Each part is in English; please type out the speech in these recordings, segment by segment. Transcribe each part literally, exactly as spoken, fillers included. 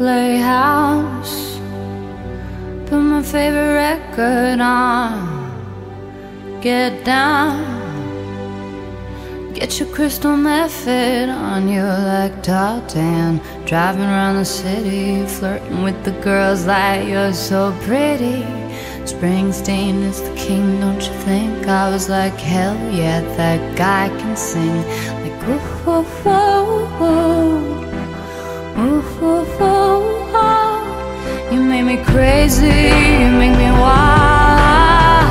playhouse, put my favorite record on, get down, get your crystal method on you like tartan, driving around the city, flirting with the girls like you're so pretty. Springsteen is the king, don't you think? I was like, hell yeah, that guy can sing. Like, ooh, ooh, ooh, ooh, ooh, ooh, ooh, ooh. You make me crazy, you make me wild,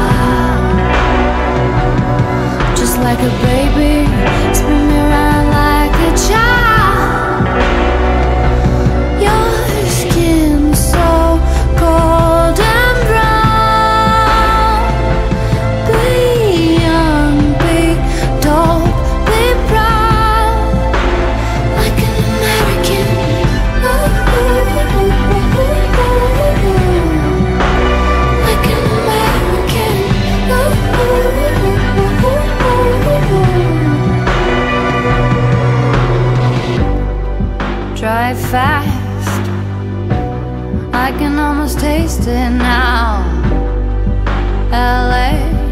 just like a baby, spin me around like a child. Your skin so cold and brown. Be young, be dope, be proud, like an American. Like an American. Drive fast, I can almost taste it now. L A,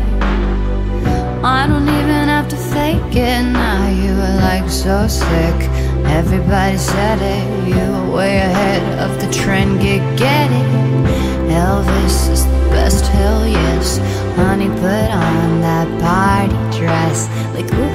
I don't even have to fake it now. You were like so sick, everybody said it. You were way ahead of the trend, get, get it. Elvis is the best, hell yes. Honey, put on that party dress. Like, ooh,